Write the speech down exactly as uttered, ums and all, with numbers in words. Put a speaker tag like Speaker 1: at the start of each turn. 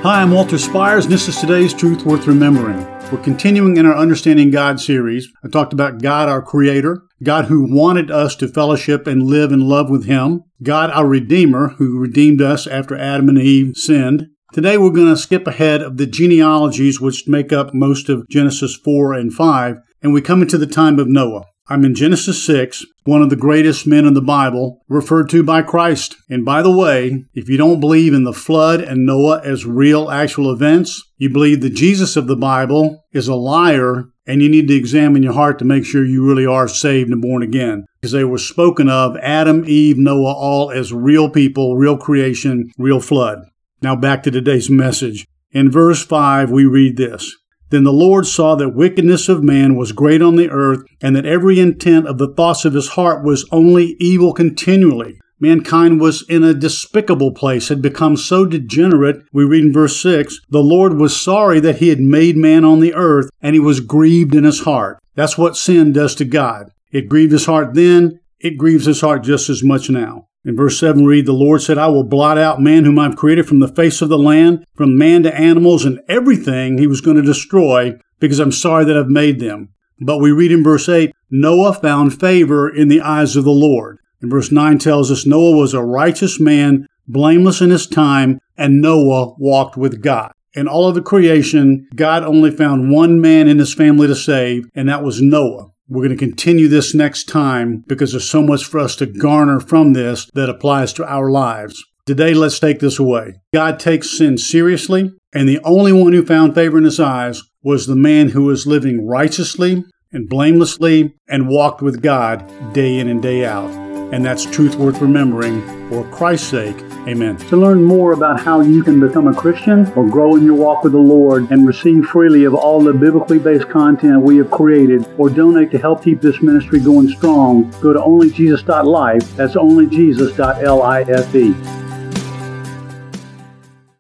Speaker 1: Hi, I'm Walter Spires, and this is today's Truth Worth Remembering. We're continuing in our Understanding God series. I talked about God, our Creator, God who wanted us to fellowship and live in love with Him, God, our Redeemer, who redeemed us after Adam and Eve sinned. Today we're going to skip ahead of the genealogies which make up most of Genesis four and five, and we come into the time of Noah. I'm in Genesis six, one of the greatest men in the Bible, referred to by Christ. And by the way, if you don't believe in the flood and Noah as real, actual events, you believe the Jesus of the Bible is a liar, and you need to examine your heart to make sure you really are saved and born again. Because they were spoken of, Adam, Eve, Noah, all as real people, real creation, real flood. Now back to today's message. In verse five, we read this. Then the Lord saw that wickedness of man was great on the earth, and that every intent of the thoughts of his heart was only evil continually. Mankind was in a despicable place, had become so degenerate, we read in verse six, the Lord was sorry that he had made man on the earth, and he was grieved in his heart. That's what sin does to God. It grieved his heart then, it grieves his heart just as much now. In verse seven, we read, the Lord said, I will blot out man whom I've created from the face of the land, from man to animals and everything he was going to destroy, because I'm sorry that I've made them. But we read in verse eight, Noah found favor in the eyes of the Lord. And verse nine tells us Noah was a righteous man, blameless in his time, and Noah walked with God. In all of the creation, God only found one man in his family to save, and that was Noah. We're going to continue this next time because there's so much for us to garner from this that applies to our lives. Today, let's take this away. God takes sin seriously, and the only one who found favor in his eyes was the man who was living righteously and blamelessly and walked with God day in and day out. And that's truth worth remembering for Christ's sake. Amen.
Speaker 2: To learn more about how you can become a Christian or grow in your walk with the Lord and receive freely of all the biblically based content we have created, or donate to help keep this ministry going strong, go to only jesus dot life. That's only jesus dot life.